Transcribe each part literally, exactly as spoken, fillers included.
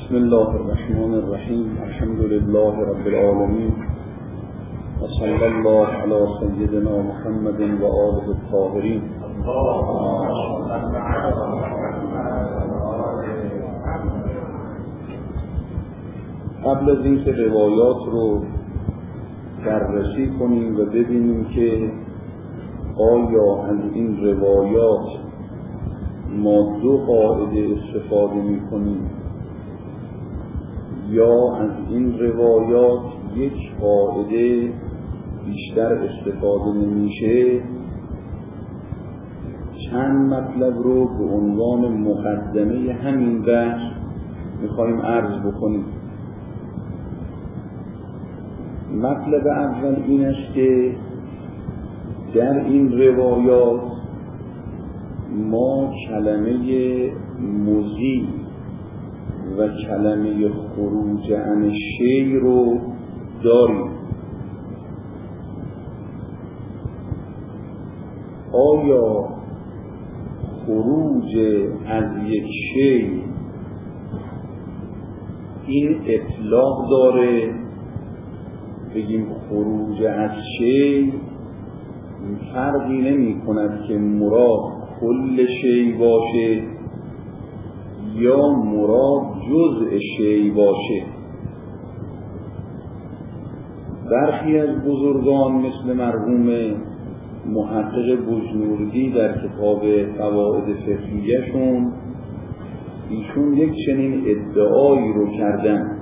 بسم الله الرحمن الرحیم. الحمد لله رب العالمین و صلی الله علی سیدنا محمد و آله الطاهرین. قبل از اینکه روایات رو بررسی کنیم و ببینیم که آیا از این روایات ما دو قاعده استفاده می‌کنیم یا از این روایات یک قاعده بیشتر استفاده نمیشه، چند مطلب رو به عنوان مقدمه همین بحث میخوایم عرض بکنیم. مطلب اول این است که در این روایات ما کلمه مضی و کلمه خروج عن شیء رو داریم. آیا خروج از یک شیء این اطلاق داره، بگیم خروج از شیء فرقی نمی کند که مراد کل شیء باشه یا مراد جزء شیء باشه؟ برخی از بزرگان مثل مرحوم محقق بجنوردی در کتاب قواعد فقهیه‌شون ایشون یک چنین ادعایی رو کردن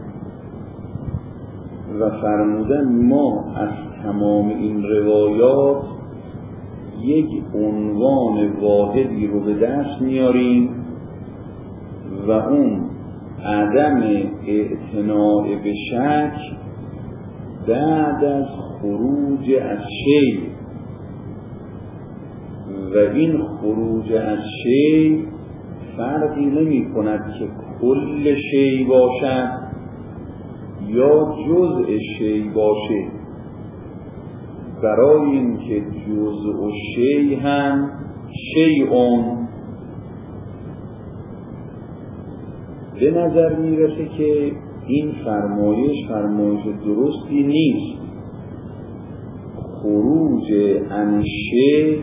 و فرمودن ما از تمام این روایات یک عنوان واحدی رو به دست میاریم و اون عدم اعتناء به شک بعد از خروج از شیء، و این خروج از شیء فرقی نمی کند که کل شیء باشد یا جزء شیء باشه، برای اینکه جزء شیء هم شیء. به نظر میرسه که این فرمایش فرمایش درستی نیست. خروج عن شیء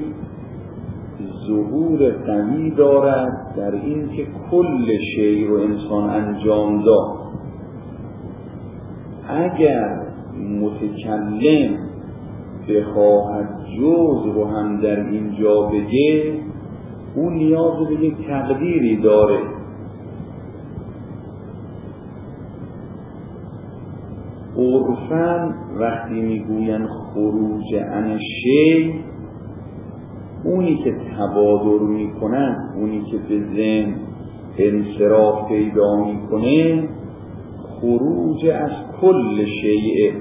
ظهور قوی دارد در این که کل شیء رو انسان انجام داد. اگر متکلم بخواهد جزء رو هم در اینجا بگه، اون نیاز به یک تقدیری داره. عرفاً وقتی میگوین خروج عن شیء، اونی که تبادر میکنن، اونی که به ذهن انصراف پیدا میکنه، خروج از کل شیء.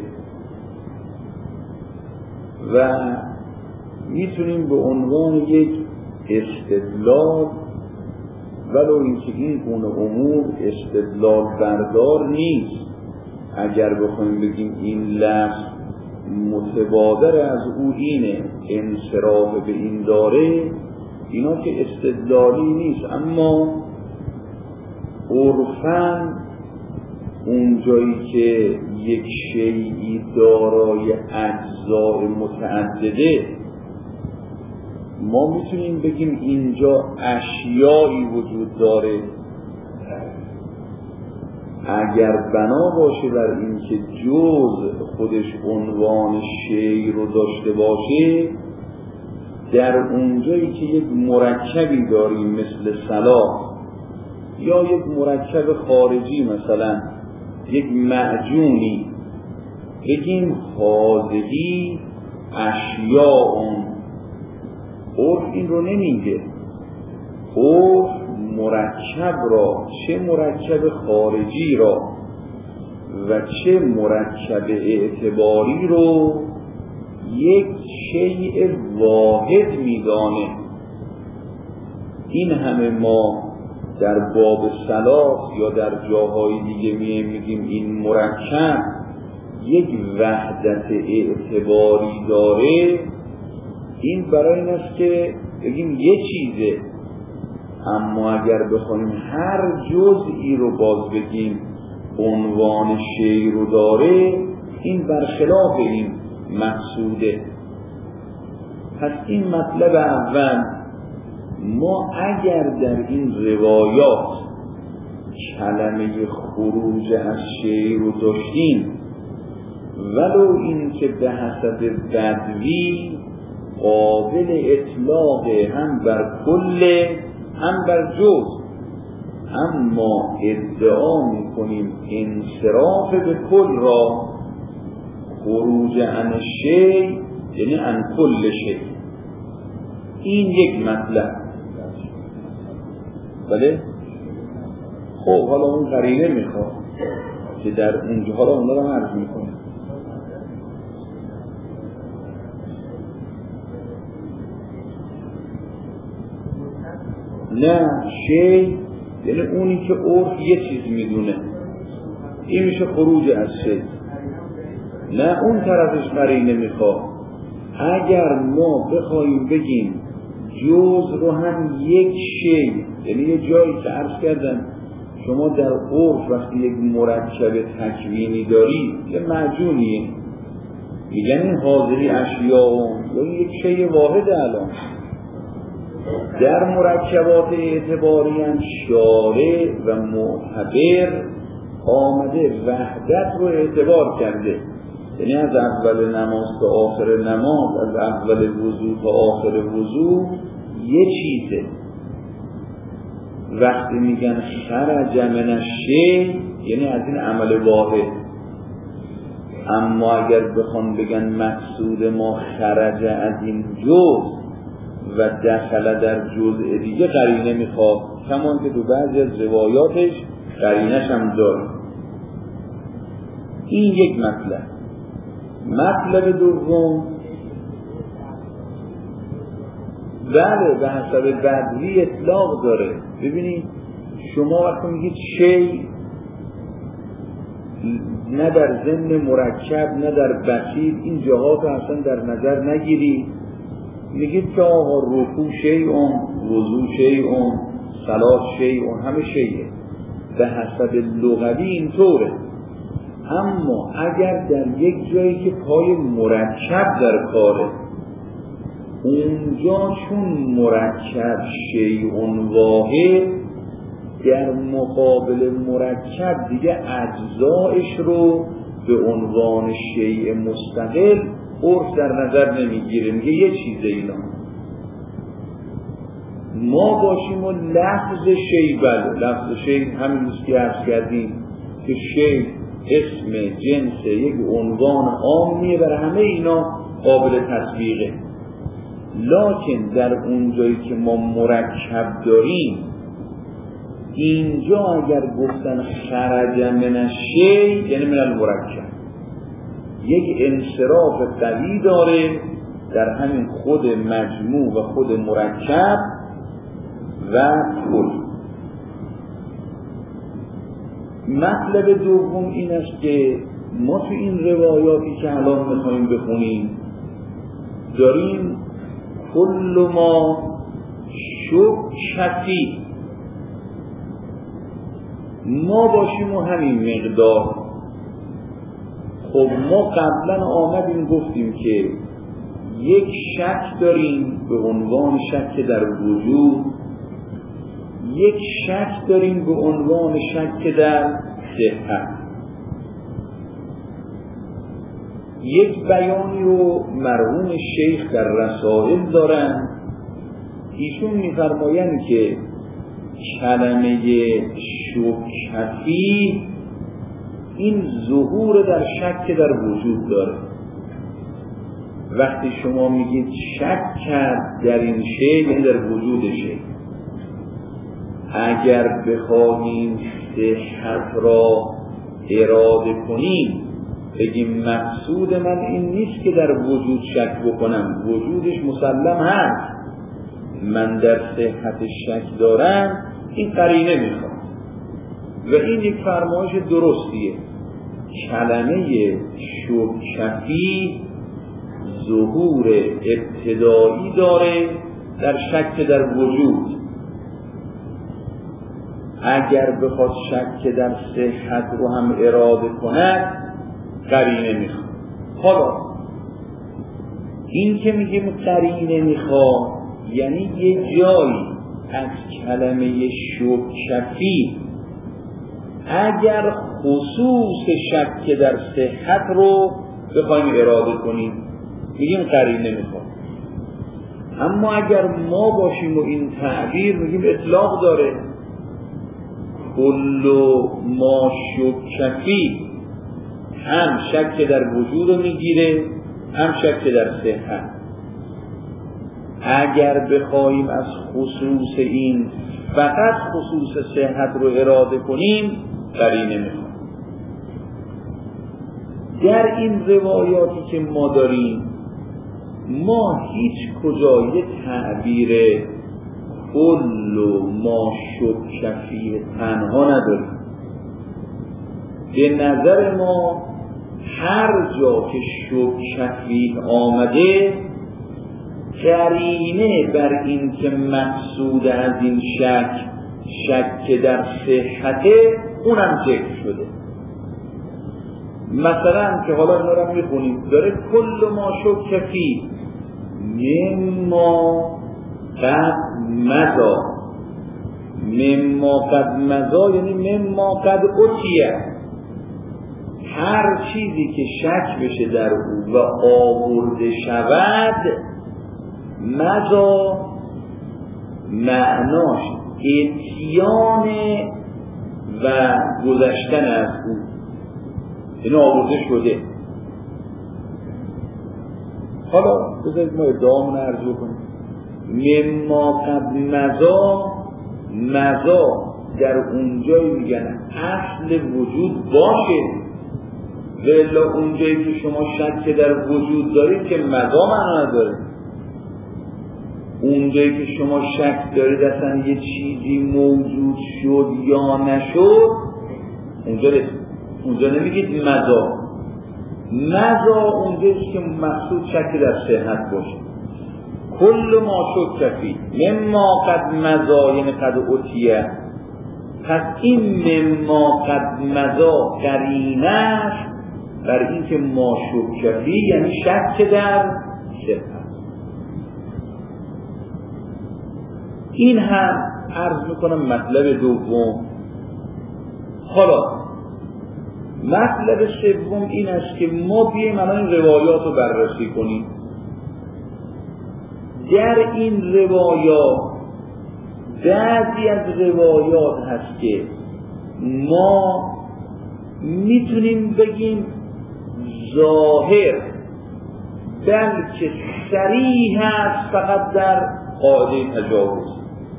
و میتونیم به عنوان یک استدلال، ولو اینکه این گونه امور استدلال بردار نیست، اگر بخوایم بگیم این لفظ متبادر از او اینه، انصراف به این داره، اینا که استدلالی نیست. اما عرفاً اون جایی که یک شیئی دارای اجزاء متعدده، ما میتونیم بگیم اینجا اشیایی وجود داره. اگر بنا باشه بر این که جزء خودش عنوان شیء رو داشته باشه، در اونجایی که یک مرکبی داریم مثل صلاح یا یک مرکب خارجی مثلا یک معجونی، بگیم هذه اشیاء، عرف این رو نمیگه. عرف مرکب را، چه مرکب خارجی را و چه مرکب اعتباری رو، یک شیء واحد میدانه. این همه ما در باب صلاح یا در جاهای دیگه میگیم این مرکب یک وحدت اعتباری داره. این برای این است که بگیم یه چیزه، اما اگر بخوایم هر جزئی رو باز بگیم عنوان شی رو داره، این برخلاف این مقصوده. پس این مطلب اول، ما اگر در این روایات کلمه خروج از شی رو داشتیم، ولو این که به حسب بدوی قابل اطلاق هم بر کل هم بر جز، اما ادعا میکنیم انصراف به کل را خروج عن شی یعنی عن کل شی. این یک مطلب. بله؟ خب حالا اون قرینه میخواد که در اونجا حالا اون رو عرض میکنه. نه، شی یعنی اونی که عرف یه چیز میدونه، این میشه خروج از شی. نه، اون طرفش قرینه میخواد. اگر ما بخوایم بگیم جز رو هم یک شی، یعنی یه جایی که عرض کردن شما در عرف وقتی یک مرکب تکوینی داری یه معجونیه، میگن این حاضری اشیاء، یعنی یک شی واحد. الان در مرکبات اعتباری هم شارع و معتبر آمده وحدت رو اعتبار کرده، یعنی از اول نماز تا آخر نماز، از اول وضو تا آخر وضو یه چیزه. وقتی میگن خرج من الشی یعنی از این عمل واحد. اما اگر بخوان بگن مقصود ما خرج از این جز و دخل در جزء دیگه، قرینه میخواد، کمان که تو بعضی از روایاتش قرینش هم داره. این یک مطلب. مطلب دوم، بله به حسب بدوی اطلاق داره. ببینید شما وقتی میگید شی، نه در ضمن مرکب نه در بسیط، این جهات اصلا در نظر نگیرید. میگید که آقا رکوع شیء، وضو شیء، صلات شیء، همه شیء. به حسب لغوی اینطوره. اما اگر در یک جایی که پای مرکب در کاره، اونجا چون مرکب شیء واحد، در مقابل مرکب دیگه اجزایش رو به عنوان شیء مستقل عرف در نظر نمیگیره، میگه یه چیزه اینا. ما باشیم و لفظ شیء، بله لفظ شیء همین روز که عرض کردیم که شیء اسم جنس یک عنوان عامیه، برای همه اینا قابل تطبیقه. لکن در اون جایی که ما مرکب داریم، اینجا اگر گفتن خرج من الشیء یعنی من المرکب، یک انصراف قوی داره در همین خود مجموع و خود مرکب و کل. مطلب دوم این است که ما تو این روایاتی که الان میخواییم بخونیم داریم کل ما شکشتی، ما باشیم و همین مقدار. خب ما قبلا آمدیم گفتیم که یک شک داریم به عنوان شک در وجود، یک شک داریم به عنوان شک در صحت. یک بیانی رو مرحوم شیخ در رسائل دارن، ایشون می‌فرمایند که کلمه شکفی این ظهور در شک در وجود داره. وقتی شما میگید شک کرد در این شی یعنی در وجود شی. اگر بخواهیم صحت را اراده کنیم بگیم مقصود من این نیست که در وجود شک بکنم، وجودش مسلم هست، من در صحت شک دارم، این قرینه میخواد. و این یک فرمایش درستیه. کلمه شکفی ظهور ابتدایی داره در شک در وجود. اگر بخواد شک در صحت رو هم اراده کند قرینه میخواد. حالا این که میگیم قرینه میخواد یعنی یه جایی از کلمه شکفی اگر خصوص شک در صحت رو بخوایم اراده کنیم میگیم قرینه میخواد. اما اگر ما باشیم و این تعبیر میگیم اطلاق داره، کل ما شکفی هم شک در وجود رو میگیره هم شک در صحت. اگر بخوایم از خصوص این فقط خصوص صحت رو اراده کنیم قرینه میخواد. در این روایاتی که ما داریم ما هیچ کجا یه تعبیر کل ما شکفی تنها نداریم. به نظر ما هر جا که شکفی آمده قرینه بر این که مقصود از این شک شک در صحته اونم ذکر شده. مثلا که حالا اینا رو میخونیم داره کل ما شکفی مما قد مضا. مما قد مضا یعنی مما قد اتیه، هر چیزی که شک بشه در او و آورده شود مضا معناش اتیان و گذشتن از او، این آورده شده. حالا بذارید ما ادعامون ارجو کنیم. مما قد مضا، مضا در اونجایی میگن اصل وجود باشه، ولی اونجایی که شما شک در وجود دارید که مضا معنا نداره. اونجایی که شما شک دارید اصلا یه چیزی موجود شد یا نشد اونجا اونجا نمیگید مضا. مضا اونجایی که مقصود شک در صحت باشه. کل ما شکفی مما قد مضا یعنی قد اتیه. پس این مما قد مضا قرینه است بر این که ما شکفی یعنی شک در صحت. این هم عرض میکنم مطلب دوم. حالا مطلب سوم این است که ما بیاییم الان این روایات رو بررسی کنیم. در این روایات بعضی از روایات هست که ما میتونیم بگیم ظاهر بلکه صریح هست فقط در قاعده تجاوز،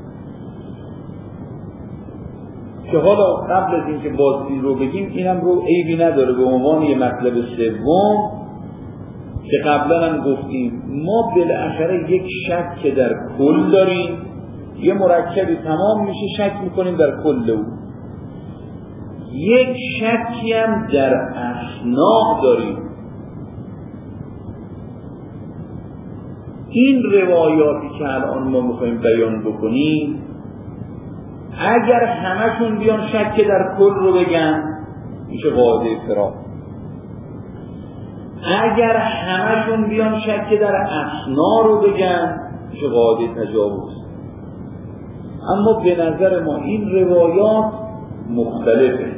که حالا قبل از اینکه باز این رو بگیم اینم رو عیبی نداره به عنوان یه مطلب سوم که قبلا هم گفتیم ما بالاخره یک شک در کل داریم، یه مرکبی تمام میشه شک میکنیم در کل او. یک شکی هم در اصناع داریم. این روایاتی که الان ما میخوایم بیان بکنیم اگر همشون بیان شک در کل رو بگن میشه قاعده افتراق. اگر همشون بیان شک در اصناع رو بگن میشه قاعده تجاوز. اما به نظر ما این روایات مختلفه.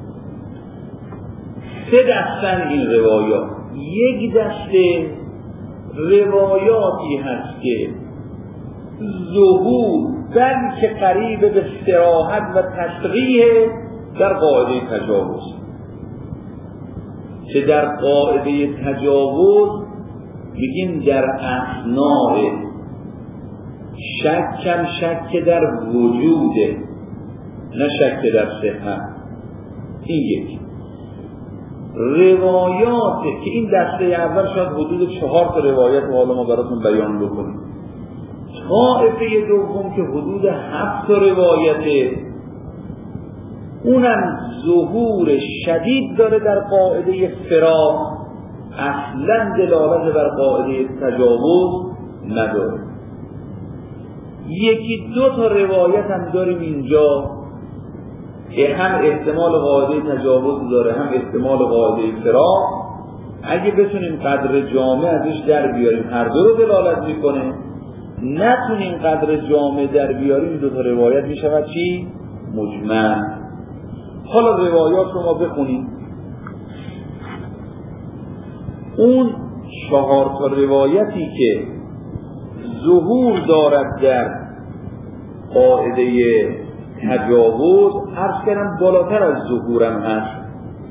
سه دستن این روایات. یک دسته روایاتی هست که ظهور بلکه قریب به صراحت و تصریح در قاعده تجاوز، که در قاعده تجاوز میگیم در اصناع شکم شک در وجوده نه شک در صحت. این یک روایات که این دسته اول شاید حدود چهار تا روایت رو حالا ما براتون بیان بکنیم. طائفه دوم که حدود هفت تا روایته، اونم ظهور شدید داره در قاعده فراق، اصلا دلالت بر قاعده تجاوز نداره. یکی دو تا روایت هم داریم اینجا هم احتمال قاعده تجاوز داره هم احتمال قاعده فراق. اگه بتونیم قدر جامع ازش در بیاریم هر دو رو دلالت میکنه، نتونیم قدر جامع در بیاریم دو تا روایت میشود چی؟ مجمل. حالا روایات رو ما بخونیم. اون چهار تا روایتی که ظهور دارد در قاعده تجاوز، عرض کردم بالاتر از ظهورم هست.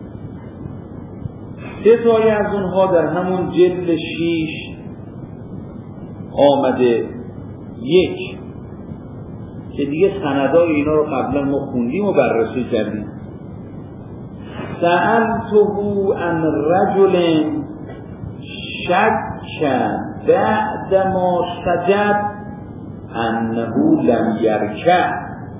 سه تایی از اونها در همون جلد شیش آمده. یک که دیگه سندای اینا رو قبلا ما خوندیم و بررسی کردیم. سألته عن رجل شک بعد ما سجد انه لم یرکع.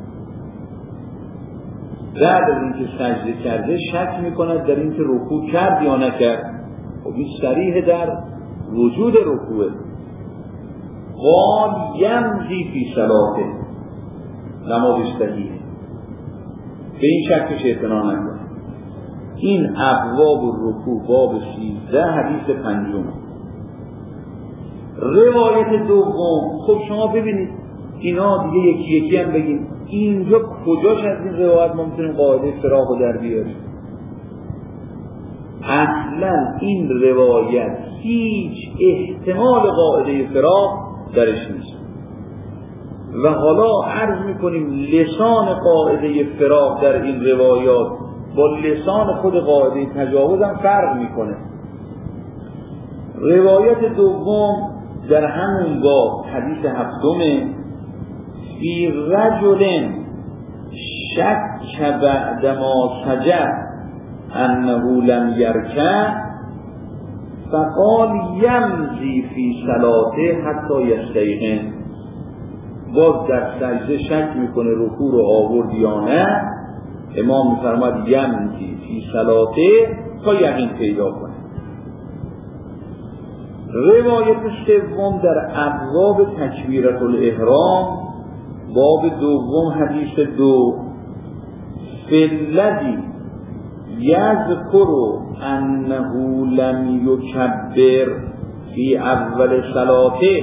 بعد از اینکه سجده کرده شک میکند در اینکه رکوع کرد یا نکرد. خب این صریح در وجود رکوعه. قال یمضی فی صلاته، نمازش صحیحه، به این شکش اعتنا نکنه. این ابواب رکوع باب سیزده حدیث پنجم. روایت دوم، خب شما ببینید اینا دیگه یکی یکی هم بگیم اینجا کجاش از این روایت ما میتونیم قاعده فراق رو در بیاریم؟ اصلا این روایت هیچ احتمال قاعده فراق درش نیست. و حالا عرض میکنیم لسان قاعده فراق در این روایات با لسان خود قاعده تجاوز هم فرق میکنه. روایت دوم در همون باب حدیث هفتمه، فی رجل شک بعد ما سجد انه لم یرکع فقال یمضی فی صلاته حتی یستیقن. باز در سجده شک میکنه رکوع رو آورد یا نه، امام میفرماد یمضی فی صلاته تا یقین پیدا کنه. روایت سوم در ابواب تکبیرة الاحرام باب دوم حدیث دو، فالذی یذکر انه لم یکبر فی اول صلاته.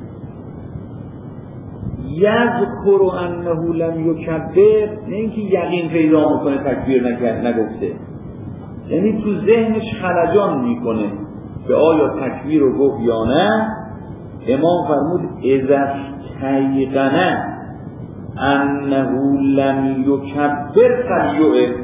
یذکر انه لم یکبر نه اینکه یقین پیدا میکنه تکبیر نکرد نگفته، یعنی تو ذهنش خلجان میکنه به آیا تکبیر رو گفت یا نه. امام فرمود اذا استیقن انه لم یکبر فلیعد.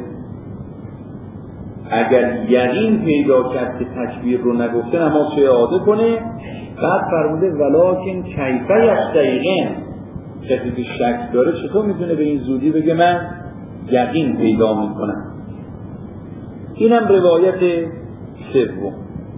اگر یقین پیدا کرد که تکبیر رو نگفته نماز چه اعاده کنه. بعد فرموده ولکن کیف یستیقن، کسی که شک داره چطور میتونه به این زودی بگه من یقین پیدا میکنم. اینم روایت سوم.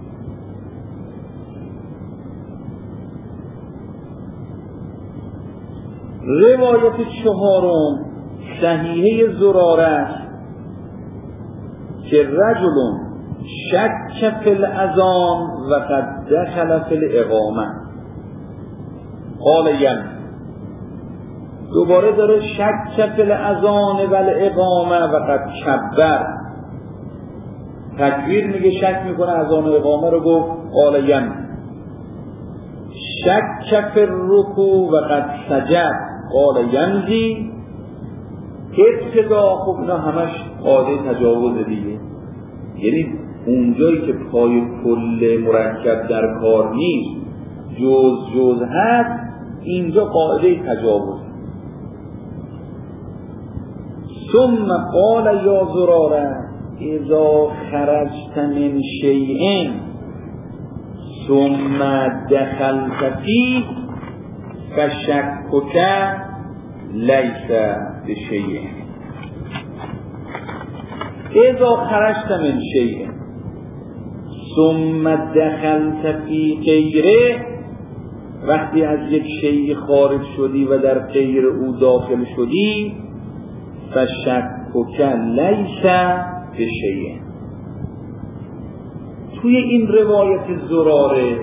روایت چهارم صحیحه زراره است که رجل شک فی الاذان و قد دخل فی الاقامه قال یم. دوباره داره شک فی الاذان و الاقامه و قد کبر. تکبیر میگه شک میکنه اذان و اقامه رو گفت قال یم. شک فی الرکوع و قد سجد قال یمضی. ابتدا خب نه همش قاعده تجاوز دیگه، یعنی اونجایی که پای کل مرکب در کار نیست جز جز هست اینجا قاعده تجاوز. ثم قال یا زراره اذا خرجت من شیء ثم دخلت فیه فشکک لیس بشیء. اذا خرجت من شیء ثم دخلت فی غیره، وقتی از یک شیء خارج شدی و در غیر او داخل شدی، فشکک لیس بشیء. توی این روایت زراره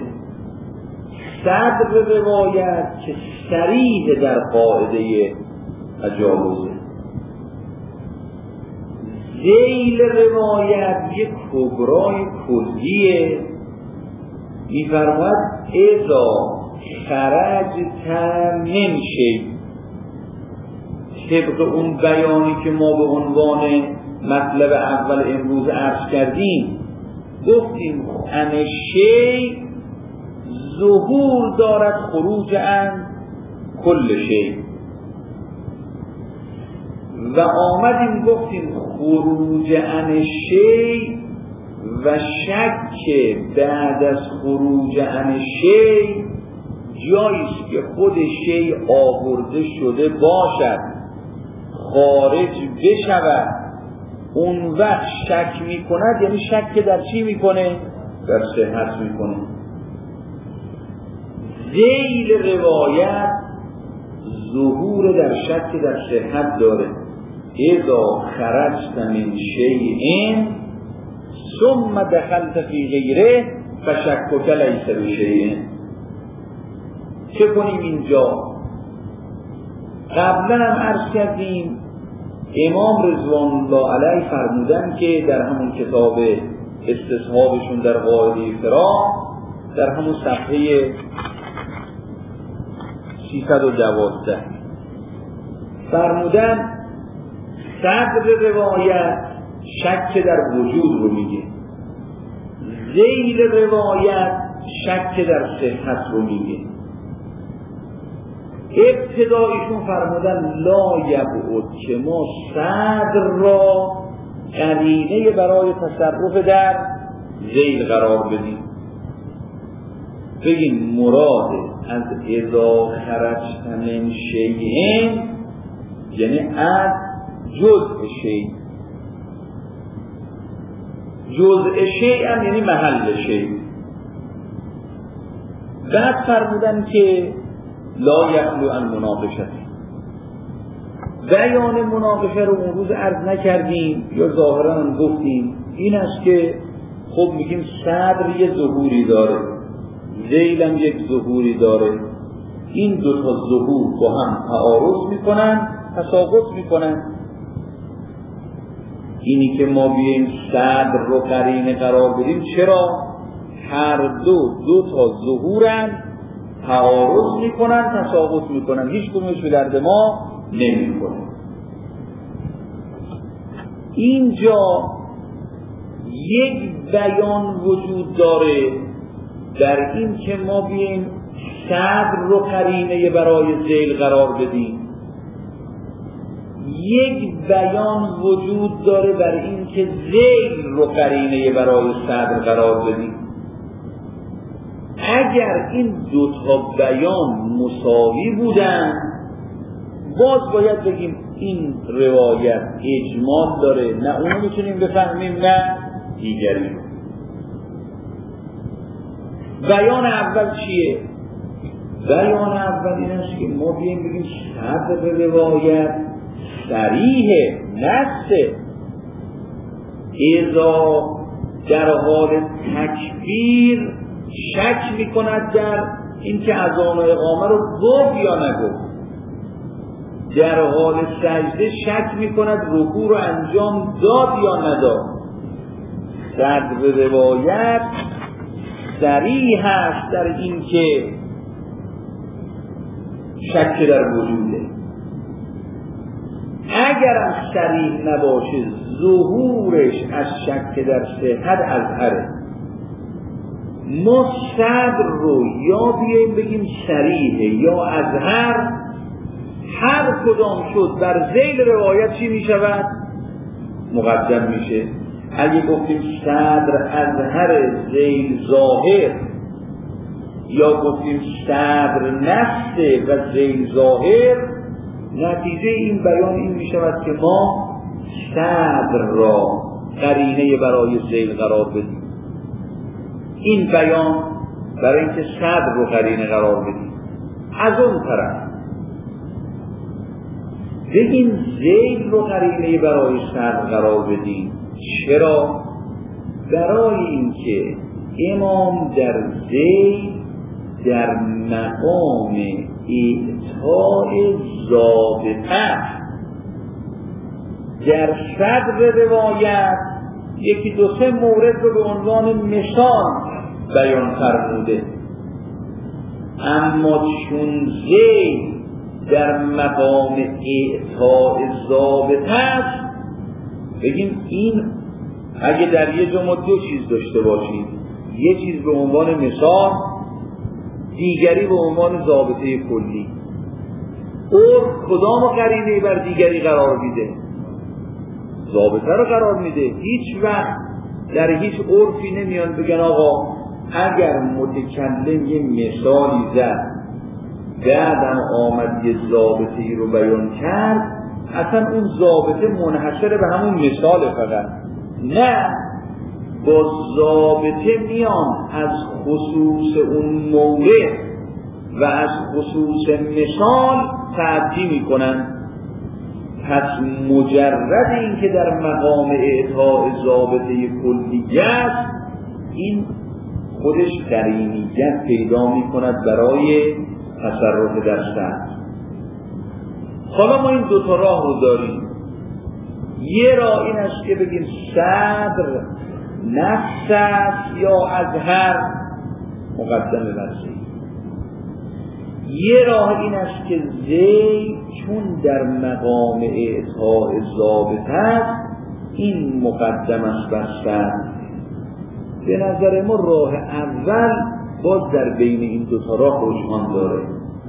صدر روایت که صریح در قاعده تجاوزه، ذیل روایت یک کبرای کلیه. میفرماید اذا خرجت من شیء، طبق اون بیانی که ما به عنوان مطلب اول امروز عرض کردیم، گفتیم ان شیء ظهور دارد خروج عن کل شیء، و آمدیم گفتیم خروج عن شیء و شک بعد از خروج عن شیء جاییست که خود شیء آورده شده باشد، خارج بشود، اون وقت شک میکند. یعنی شک در چی میکنه؟ در صحت میکنه. ذیل روایت ظهور در شک در صحت داره. اذا خرجت من شیء ثم دخلت فی غیره فشکک لیس بشیء. چه کنیم اینجا؟ قبلا هم عرض کردیم امام رضوان الله علیه فرمودن که در همون کتاب استصحابشون در قاعده افتراء در همون صفحه سیصد و دوازده فرمودن صدر روایت شک در وجود رو میگه، ذیل روایت شک در صحت رو میگه. ابتدایشون فرمودن لا یبعد که ما صدر را قرینه برای تصرف در ذیل قرار بدیم. بگیم مراد از اذا خرجت من شیء یعنی از جزء شیء. جزء شیء هم یعنی محل شیء. بعد فرمودن که لا یخلو عن مناقشه. بیان مناقشه رو اون روز عرض نکردیم یا ظاهرا هم گفتیم، این است که خب میگیم صدر یه ظهوری داره، ذیل هم یک ظهوری داره، این دو تا ظهور با هم تعارض میکنن، تساقط میکنن. اینی که ما بیاییم صدر رو قرینه قرار بدیم، چرا؟ هر دو دو تا ظهورن، تعارض میکنن، تساقط میکنن، هیچ کدومش به درد ما نمیکنه. اینجا یک بیان وجود داره در این که ما بیاییم صدر رو قرینه برای ذیل قرار بدیم. یک بیان وجود داره بر این که ذیل رو قرینه برای صدر قرار بدیم. اگر این دو تا بیان مساوی بودن، باز باید بگیم این روایت اجمال داره، نه اونو میتونیم بفهمیم نه دیگری. بیان اول چیه؟ بیان اول این است که ما بیاییم بگیم صدر روایت صریح نصه، اذا در حال تکبیر شک میکند در اینکه اذان و اقامه رو گفت یا نگفت، در حال سجده شک میکند رکوع رو انجام داد یا نداد. صدر روایت صریح هست در اینکه شک در وجوده. اگرم صریح نباشه، ظهورش از شک در صحت اظهره. ما صدر رو یا بیاییم بگیم صریحه یا اظهر، هر کدام شد بر ذیل روایت چی می شود؟ مقدم میشه. اگه گفتیم صدر اظهر ذیل ظاهر، یا گفتیم صدر نفسه و ذیل ظاهر، نتیجه این بیان این می شود که ما صدر را قرینه برای ذیل قرار بدیم. این بیان برای اینکه صدر رو قرینه قرار بدیم. از اون طرف بگیم ذیل رو قرینه برای صدر قرار بدیم. چرا؟ برای اینکه امام در ذیل در مقام اعطاء ضابطه، در صدر روایت یکی دو سه مورد رو به عنوان مثال بیان فرموده، اما چون زید در مقام اعطاء ضابطه است، بگیم این اگه در یه جمله دو چیز داشته باشید، یه چیز به عنوان مثال، دیگری به عنوان ضابطه کلی، عرف کدام قرینه بر دیگری قرار میده؟ ضابطه رو قرار میده. هیچ وقت در هیچ عرفی نمیان بگن آقا اگر متکلم یه مثالی زد بعدم آمد یه ضابطه ای رو بیان کرد، اصلا اون ضابطه منحصر به همون مثال فقط. نه، با ضابطه میان از خصوص اون مورد و از خصوص مثال تعدی میکنن. پس مجرد این که در مقام اعطاء ضابطه کلیت، این خودش قرینیت پیدا میکند برای تصرف در صدر. حالا ما این دوتا راه رو داریم. یه راه این است که بگیم صدر نفس است یا اظهر مقدم بر زید. یه راه این است که زید چون در مقام اعطاء ضابطه است، این مقدم است بر صدر. به نظر ما راه اول باز در بین این دوتا راه رجحان داره،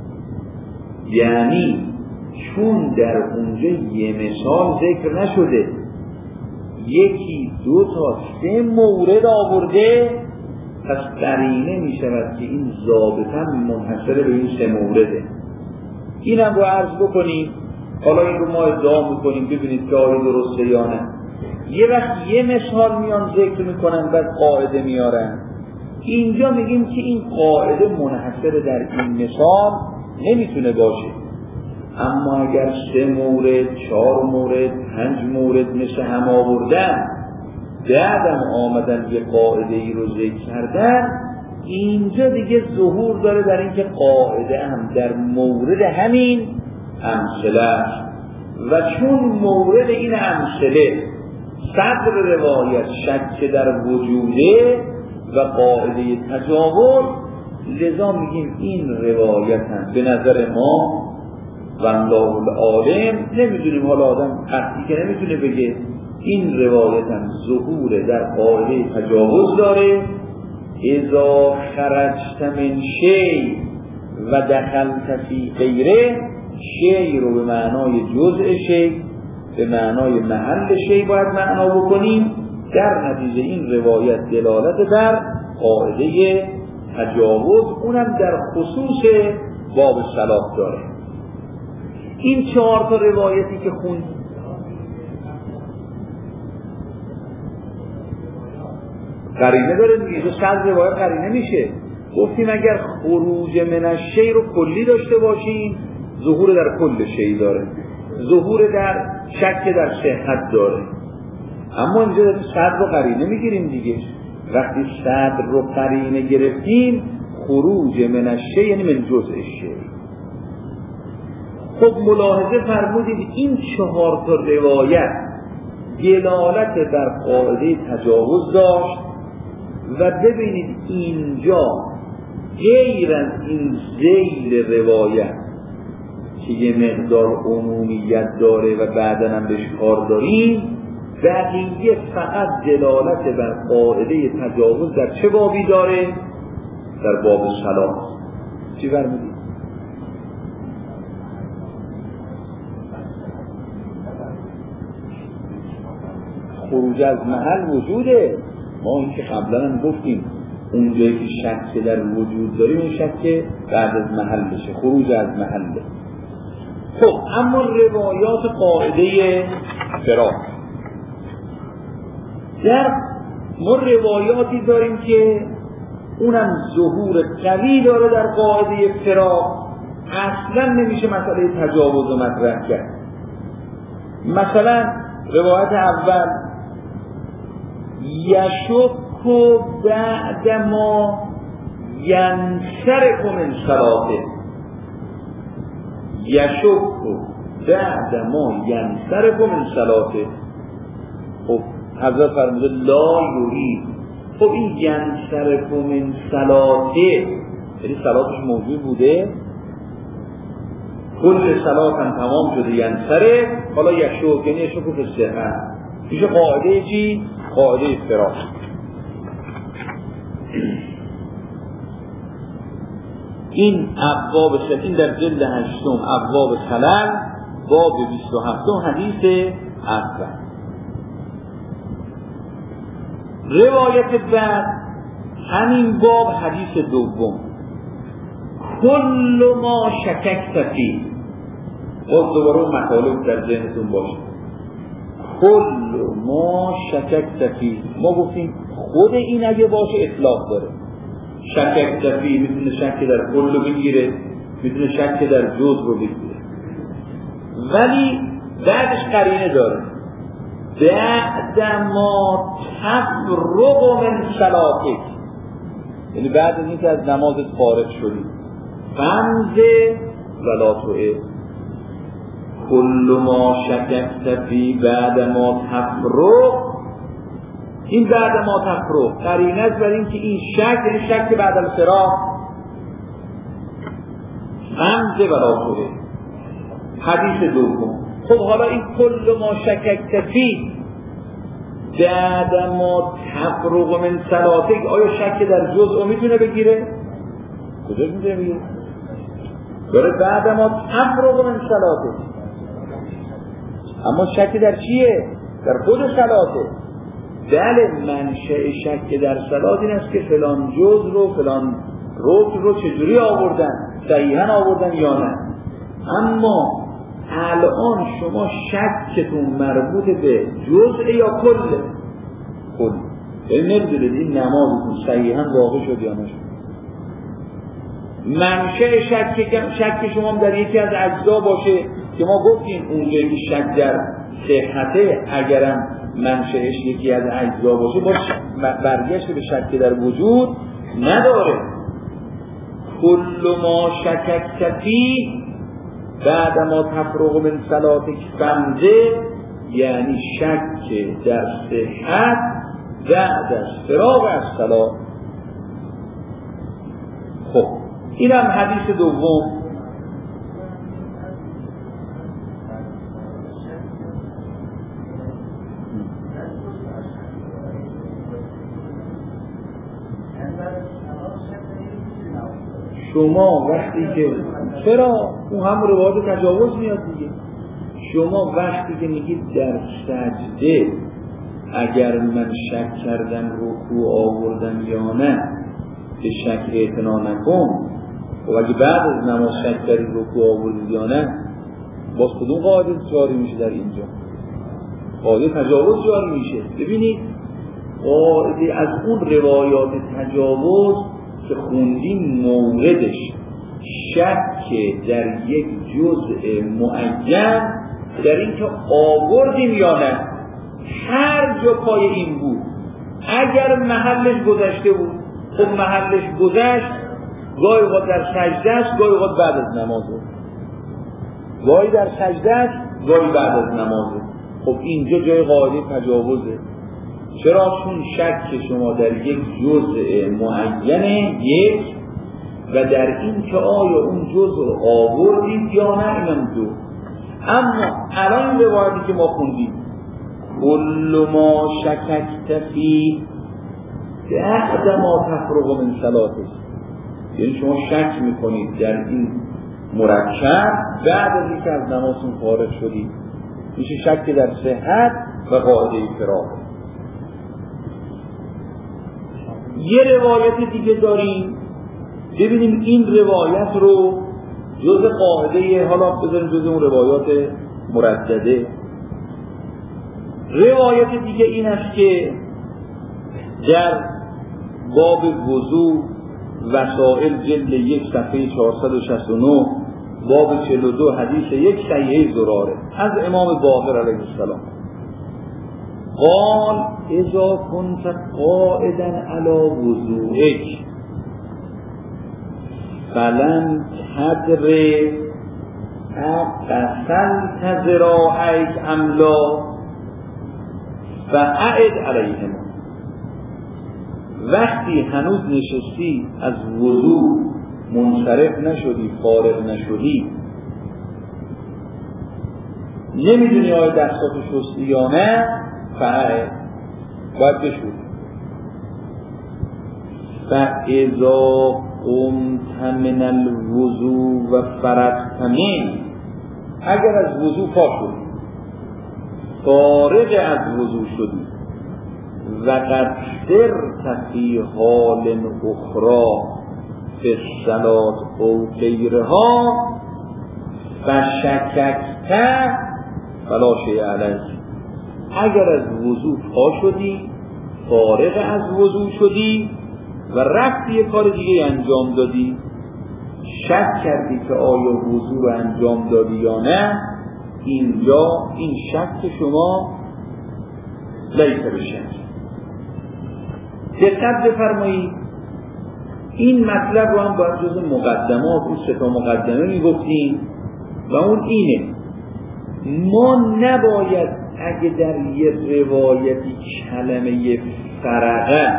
یعنی چون در اونجا یه مثال ذکر نشده، یکی دو تا سه مورد آورده، پس قرینه می شود که این ضابطه منحصر به این سه مورده. اینم رو عرض بکنیم، حالا این رو ما ادعا میکنیم ببینید که آیا درسته یا نه. یه وقت یه مثال میان ذکر میکنن بعد قاعده میارن، اینجا میگیم که این قاعده منحصر در این مثال نمیتونه باشه، اما اگر سه مورد، چهار مورد، پنج مورد مثل هم آوردن، بعدم آمدن یه قاعده ای رو ذکر کردن، اینجا دیگه ظهور داره در اینکه قاعده هم در مورد همین امثله است. و چون مورد این امثله صدر روایت شک در وجوده و قاعده تجاوز، لذا میگیم این روایت هم به نظر ما و الله العالم، نمیدونیم، حالا آدم قطعی که نمیتونه بگه، این روایت هم ظهور در قاعده تجاوز داره. اذا خرجت من شی و دخلت فی غیره، شی رو به معنای جزء شی، به معنای محل شی باید معنا بکنیم. در نتیجه این روایت دلالت بر قاعده تجاوز، اونم در خصوص باب صلاح داره. این چهار تا روایتی که خوند قرینه داره دیگه، تو صد روایت قرینه میشه. گفتیم اگر خروج من الشی رو کلی داشته باشیم، ظهور در کل شی داره، ظهور در شک در صحت داره. اما اینجا صد رو قرینه میگیریم دیگه. وقتی صد رو قرینه گرفتیم، خروج من الشی یعنی من جزء شی. خب ملاحظه فرمودید این چهار تا روایت دلالت بر قاعده تجاوز داشت و ببینید اینجا غیر از این ذیل روایت که یه مقدار عمومیت داره و بعداً هم بهش کار داریم، بقیه فقط دلالت بر قاعده تجاوز در چه بابی داره؟ در باب صلاح. چی فرمودید؟ خروج از محل وجوده. ما این که قبلا هم گفتیم اونجایی که شک در وجود داریم، اون شک بعد از محلشه، خروج از محله. خب اما روایات قاعده فراق، در ما روایاتی داریم که اونم ظهور قوی داره در قاعده فراق، اصلا نمیشه مسئله تجاوز و مطرح کرد. مثلا روایت اول یشک بعد ما ینصرف من صلاته، یشک بعد ما ینصرف من صلاته. خب حضرت فرموده لا یرید. خب این ینصرف من صلاته یعنی صلاتش موجود بوده، کل صلات هم تمام شده ینصرف، حالا یشوک یعنی یشوک به صحت میشه قاعده چی؟ قاعده افتراق. این ابواب سلم، این در جلد هشتم ابواب سلم باب بیست و هفتم حدیث اول. روایت بعد همین باب حدیث دوم، کل ما شککت فیه. باز دوباره مطالب در ذهنتون باشه. کل ما شککت فیه، ما گفتیم خود این اگه باشه اطلاق داره. شککت فیه میتونه شک در کل رو بگیره، میتونه شک در جز رو بگیره، ولی بعدش قرینه داره. بعد ما تفرغ من صلاتک، یعنی بعد از اینکه از نمازت فارغ شدی، فمزه ولا توئه. کل ما شککت فی بعد ما تفرغ، این بعد ما تفرغ قرینه است بر این که این شک یعنی شک بعد الفراق. فمزه ولا توئه حدیث دوم. خب حالا این کل ما شککت فی بعد ما تفرغ من صلاتک، آیا شک در جزء میتونه بگیره؟ کجا میتونه بگیره؟ داره بعد ما تفرغ من صلاتک، اما شک در چیه؟ در خود صلاته. بله منشأ شک در صلات این است که فلان جزء رو فلان رکن رو چجوری آوردن، صحیحاً آوردن یا نه. اما الان شما شکتون مربوط به جزء یا کله؟ کل. یعنی نمیدونید این نمازتون صحیحاً واقع شد یا نشد. منشأ شک شک شما در یکی از اجزا باشه که ما گفتیم اونجایی که شک در صحته اگرم منشأش یکی از اجزا باشه با برگشت به شک در وجود نداره. کل ما شککت فیه بعد ما تفرغ من صلاتک فمزه، یعنی شک در صحت بعد از فراغ از صلات. خب این هم حدیث دوم. شما وقتی که چرا اون هم روایت تجاوز میاد دیگه، شما وقتی که میگید در سجده اگر من شک کردم رکوع آوردم یا نه به شک اعتنا نکن، و اگه بعد از نماز شک کردید رکوع آوردید یا نه، باز کدوم قاعده جاری میشه در اینجا؟ قاعده تجاوز جاری میشه. ببینید قاعده از اون روایات تجاوز که خوندیم موردش شک در یک جزء معین در این که آوردیم یا نه، هر جا پای این بود. اگر محلش گذشته بود خب محلش گذشت، گاهی اوقات در سجده است، گاهی اوقات بعد از نمازه، گاهی در سجده است، گاهی بعد از نمازه. خب اینجا جای قاعده تجاوزه. چرا؟ چون شک شما در یک جزء معینه یک و در این که آیا اون جزء رو آوردید یا نه، اینم دو. اما الان روایتی که ما خوندیم کل ما شککت فیه بعد ما تفرغ من صلاتک، یعنی شما شک میکنید در این مرکب بعد از اینکه از نمازتون فارغ شدید، میشه شک در صحت و قاعده فراغ. یه روایت دیگه داریم، ببینیم این روایت رو جز قاعده، حالا بذاریم جز اون روایات مردده. روایت دیگه این است که در باب وضو وسائل جلد یک صفحه چهارصد و شصت و نه باب چهل و دو حدیث یک صحیحه زراره از امام باقر علیه السلام قال اذا كنت قائدا على وضوئك فلن تدر اقسلت ذراعیک املا فاعد علیهم. وقتی هنوز نشستی از وضو منصرف نشدی، فارغ نشدی، نمیدونی آیا دستاتو شستی یا نه، فاعد باید بشوری. فاذا قمت من الوضو و فرغت منه، اگر از وضو پا شدی، فارغ از وضو شدی، و قد سرت فی حال اخرى فی الصلاة او غیرها فشککت فلا شیء علیک. اگر از وضو پا شدی، فارغ از وضو شدی و رفتی یه کار دیگه انجام دادی، شک کردی که آیا وضو رو انجام دادی یا نه، اینجا این شک شما لیس بشک. دقت بفرمایید، این مطلب رو هم باید جز مقدمات اون سه تا مقدمه میگفتیم و اون اینه: ما نباید اگه در یه روایتی کلمه فرقه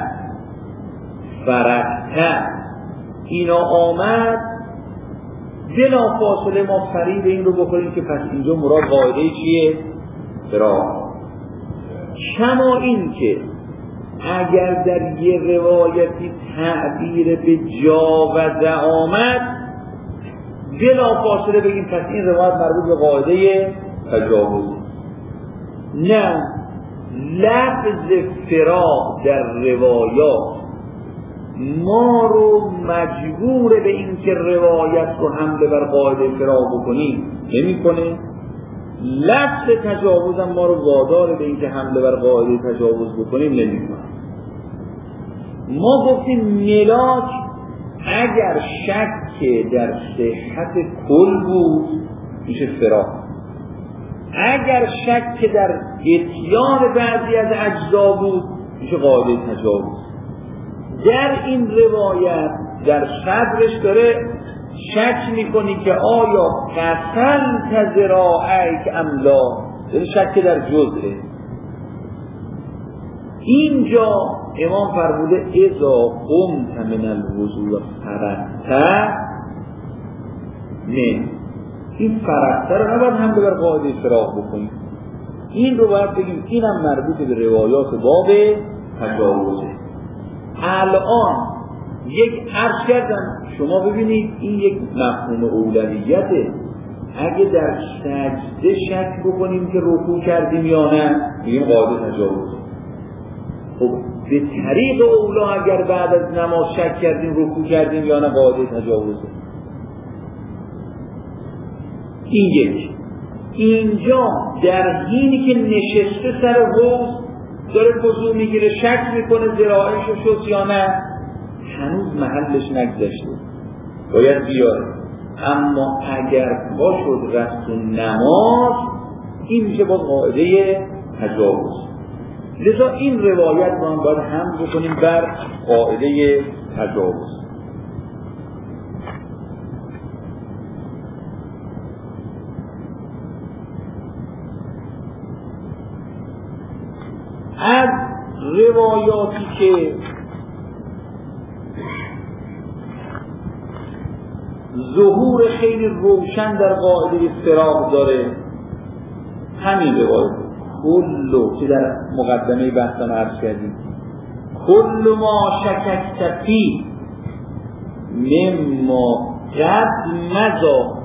فرقه اینا آمد، بلا فاصله ما فریب این رو بخوریم که پس اینجا مراد قاعده چیه؟ فراغ. کما این که اگر در یه روایتی تعبیر به جاوزه آمد، بلا فاصله بگیم پس این روایت مربوط به قاعده تجاوز. نه، لفظ فراغ در روایات ما رو مجبور به این که روایت رو حمله بر قاعده فراغ بکنیم نمی کنه. لفظ تجاوز هم ما رو وادار به این که حمله بر قاعده تجاوز بکنیم نمی کنه. ما گفتیم ملاک اگر شک در صحت کل بود میشه فراغ، اگر شک در اتیان بعضی از اجزا بود میشه قاعده تجاوز. در این روایت در صدرش داره شک میکنی که آیا قسلت ذراعیک املا، یعنی شک در جزئه. اینجا امام فرموده اذا قمت من الوضو فرغت نه، این فرغت رو نباید هم ببر قاعده فراغ بکنیم، این رو باید بگیم اینم مربوط به روایات باب تجاوزه. الان یک عرض کردم شما ببینید این یک مفهوم اولویته. اگه در سجده شک بکنیم که رکوع کردیم یا نه میگیم قاعده تجاوزه. خب به طریق اولا اگر بعد از نماز شک کردیم رکوع کردیم یا نه قاعده تجاوزه. این یک. اینجا در حینی که نشسته سر حوض داره وضو میگیره شک میکنه ذراعش رو شست یا نه، هنوز محلش نگذشته باید بیاره. اما اگر پا شد رفت و نماز، این میشه با قاعده تجاوز. لذا این روایت رو هم باید هم بکنیم بر قاعده تجاوز. از روایاتی که ظهور خیلی روشن در قاعده فراغ داره همین روایت کلو که در مقدمه بحثم عرض کردیم، کل ما شککت فی مما قد مضی،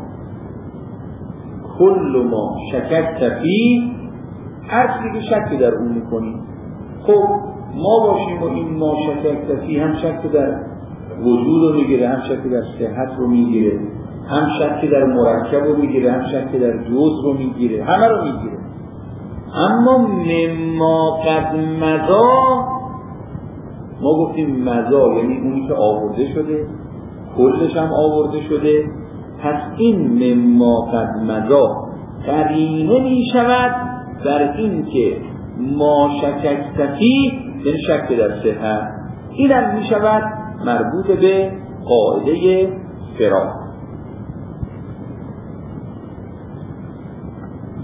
کل ما شککت فی، هر چیزی که شکی در اون میکنیم. خب ما باشیم و این ما شککت فی هم شک در وجود رو میگیره، هم شک در صحت رو میگیره، هم شک در مرکب رو میگیره، هم شک در جزء رو میگیره، همه رو میگیره. اما مما قد مضی، ما گفتیم مضی یعنی اونی که آورده شده، کلش هم آورده شده. پس این مما قد مضی قرینه میشود در این که ما شککت فی یعنی شک در صحت، این هم میشود مربوط به قاعده فراغ.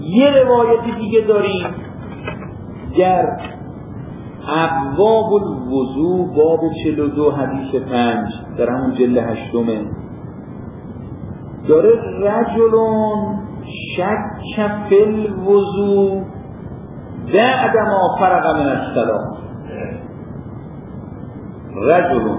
یه روایت دیگه داریم در ابواب الوضو باب چهل و دو حدیث پنج در همون جلد هشتمه داره رجلون شک فی الوضو بعد ما فرغ من الصلاة. رجلون،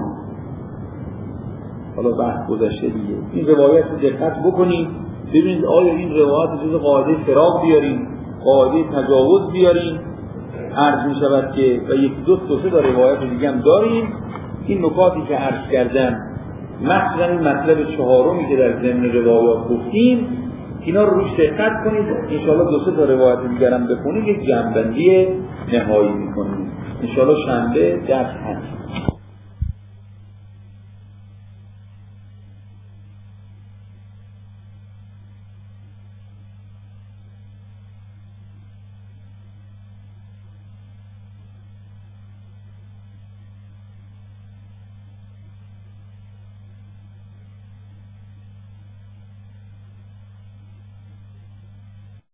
حالا بحث گذشته دیگه، این روایت رو دقت بکنید ببینید آیا این روایت رو جز قاعده فراق بیاریم، قاعده تجاوز بیاریم. عرض می شود که و یک دو سه تا روایت دیگه هم داریم. این نکاتی که عرض کردم مثلا این مطلب چهارمی که در ضمن روایات گفتیم اینا رو روش دقت کنید، انشاءالله دو سه تا روایت دیگر هم بخونید یک جنبندی نهایی میکنید. انشاءالله شنبه درس هست.